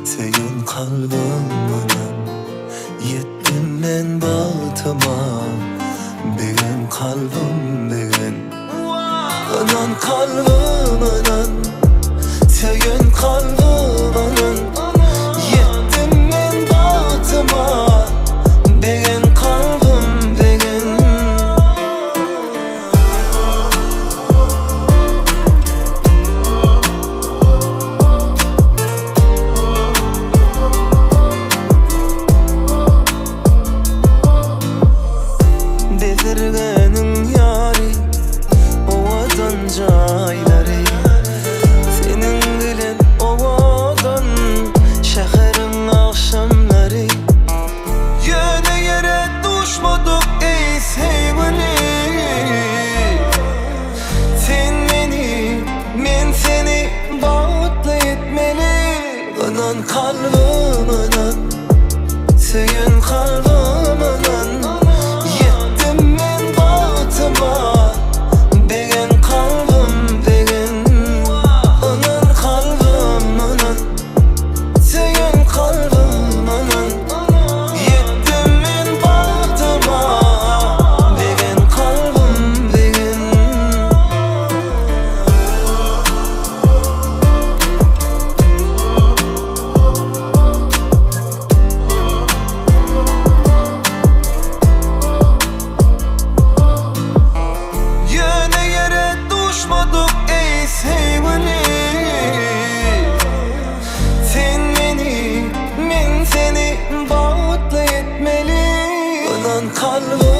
Senin kalbimden yettim men batıma. Benim kalbim benim anan kalbimden. Senin kalbimden yettim men batıma. Benim kalbim benim. Bezirgenin yari ovadan cayları. Senin bilen ovadan şehrin akşamları. Yöne yere düşmadık ey sevgili. Sen beni, men seni bağıtlı etmeli. Anan kalbimden, senin kalbimden yettim men batıma. Benim kalbim benim. Anan kalbimden, senin kalbimden yettim men batıma. Benim kalbim benim. Yöne yere düşmadık ey sevgili. Sen beni, men seni bağıtlı etmeli. Anan kalbim